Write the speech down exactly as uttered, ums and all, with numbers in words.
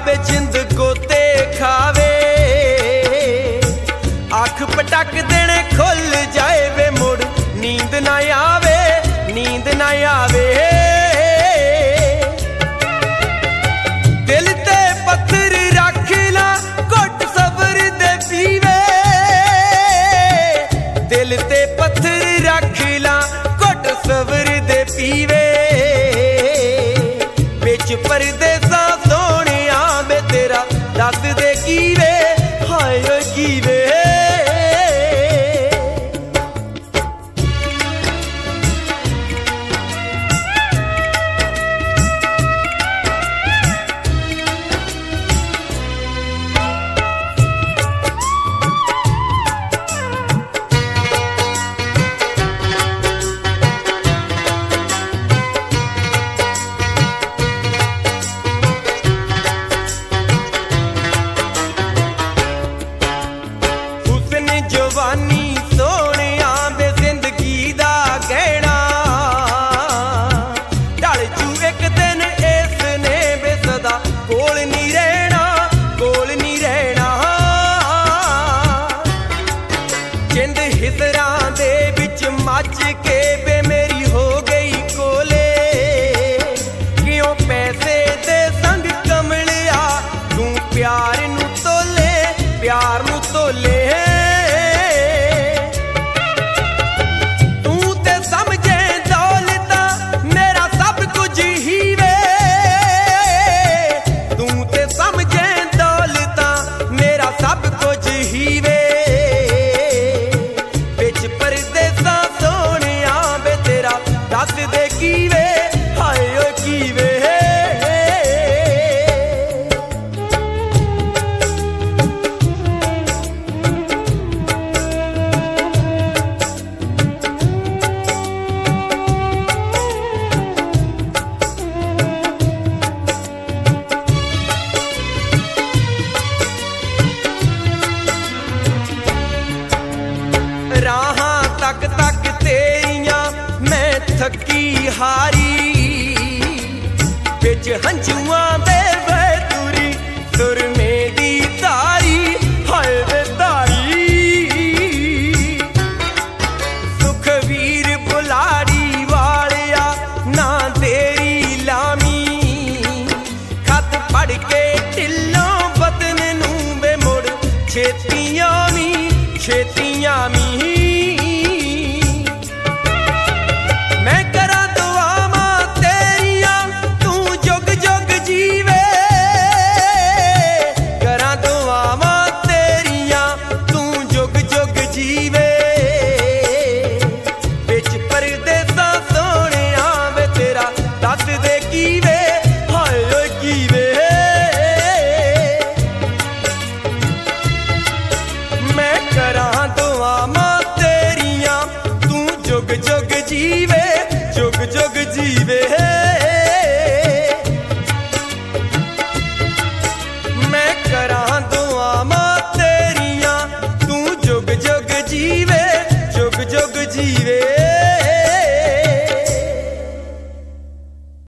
वे जिंद गोते खावे, अख पटक देने खुल जाए वे मुड़ नींद ना आवे, नींद ना आवे। दिल ते पत्थर रख ला घुट सबर दे पीवे, दिल ते पत्थर रख ला घुट सबर दे पीवे। बिच परदेसा सोनिया वे तेरा दस दे कीवे, हाय कीवे। जवानी सोनिया वे जिंदगी दा गहना, ढल जू एक दिन इसने वे सदा कोल नहीं रहना, कोल नहीं रहना। जिंद हिजरां दे विच मच के वे मेरी हो गई कोले, क्यों पैसे दे संग कमलिया तू प्यार नू तोले, प्यार नू तोले। राहां तक तक तेरियां मैं थकी हारी, बिच हंझुआं दे वे तुरी सुरमे दी तारी, हाय वे तारी। सुखवीर बुलाड़ी वालिया ना तेरी लामी, खत पढ़ के ढिलों बदन नू वे मुड़ छेतियां मी, छेतियां मी। मैं करा दुआवां तेरियां तू जुग जुग जीवे, करा दुआवां तेरियां तू जुग जुग जीवे। बिच परदेसा सोनिया वे तेरा दस दे कीवे, हाय कीवे। मैं करा दुआवां तेरियां तू जुग जुग जीवे, जुग जुग जीवे।